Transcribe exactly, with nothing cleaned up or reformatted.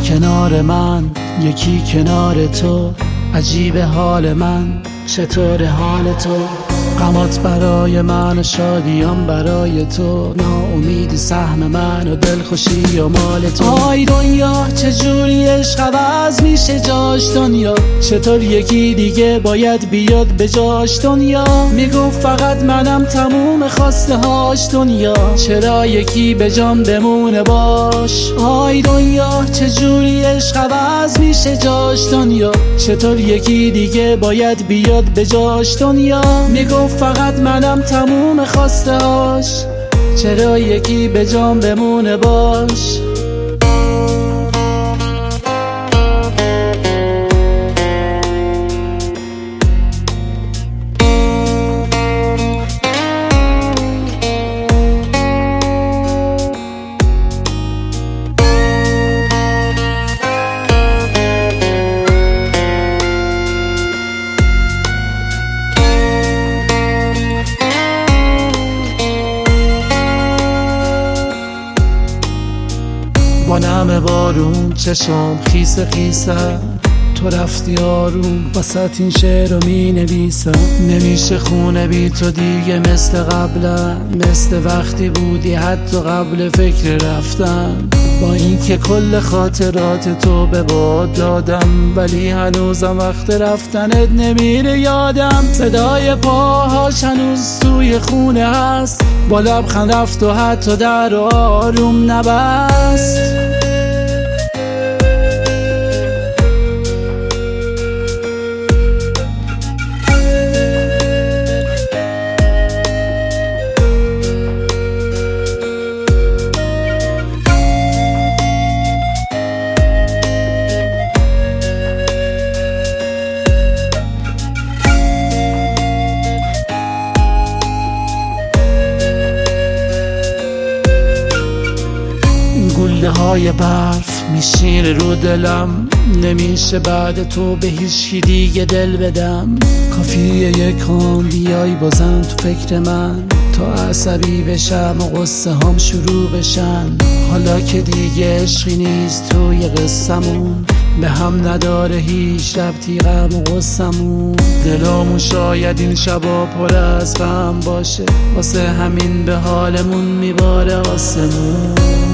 کنار من، یکی کنار تو. عجیب حال من، چطور حال تو؟ غمات برای من و شادیام برای تو. ناامیدی سهم من و دلخوشی و مال تو. آی دنیا چجوری عشق عوض میشه جاش دنیا؟ چطور یکی دیگه باید بیاد به جاش دنیا؟ میگفت فقط منم تموم خواسته هاش دنیا. چرا یکی به جان بمونه باش؟ آی دنیا چجوری عشق عوض میشه جاش دنیا؟ چطور یکی دیگه باید بیاد به جاش دنیا؟ میگفت فقط منم تموم خواسته هاش. چرا یکی به جان بمونه باش؟ با نم بارون چشم خیس خیسم، تو رفتی آروم وسط این شعر رو می نویسم. نمیشه خونه بی تو دیگه مثل قبلا، مثل وقتی بودی حتی قبل فکر رفتن. با اینکه کل خاطرات تو به باد دادم، ولی هنوزم وقت رفتنت نمیره یادم. صدای پاهاش هنوز توی خونه هست، با لبخند رفت و حتی در رو آروم نبست. گوله های برف میشینه رو دلم، نمیشه بعد تو به هیچی دیگه دل بدم. کافیه یکم بیای بازم تو فکر من، تا عصبی بشم و قصه هم شروع بشن. حالا که دیگه عشقی نیست توی قصمون، به هم نداره هیچ ربطی غم و غصمون. دلامون شاید این شبا پر از غم باشه، واسه همین به حالمون میباره آسمون.